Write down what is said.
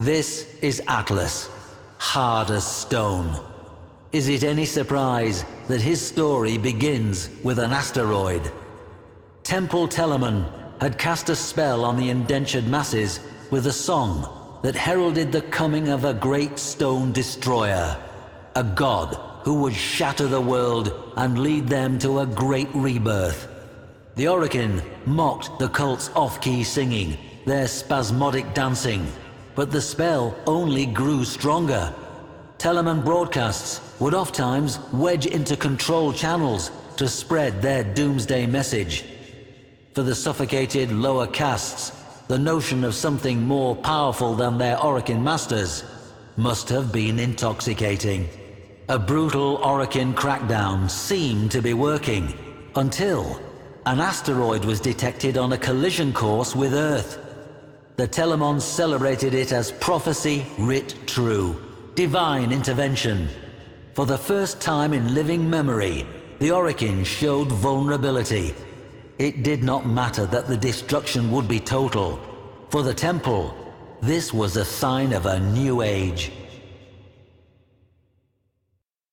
This is Atlas, hard as stone. Is it any surprise that his story begins with an asteroid? Temple Telamon had cast a spell on the indentured masses with a song that heralded the coming of a great stone destroyer, a god who would shatter the world and lead them to a great rebirth. The Orokin mocked the cult's off-key singing, their spasmodic dancing, but the spell only grew stronger. Telamon broadcasts would oft-times wedge into control channels to spread their doomsday message. For the suffocated lower castes, the notion of something more powerful than their Orokin masters must have been intoxicating. A brutal Orokin crackdown seemed to be working, until an asteroid was detected on a collision course with Earth. The Telamons celebrated it as prophecy writ true, divine intervention. For the first time in living memory, the Orokin showed vulnerability. It did not matter that the destruction would be total. For the Temple, this was a sign of a new age.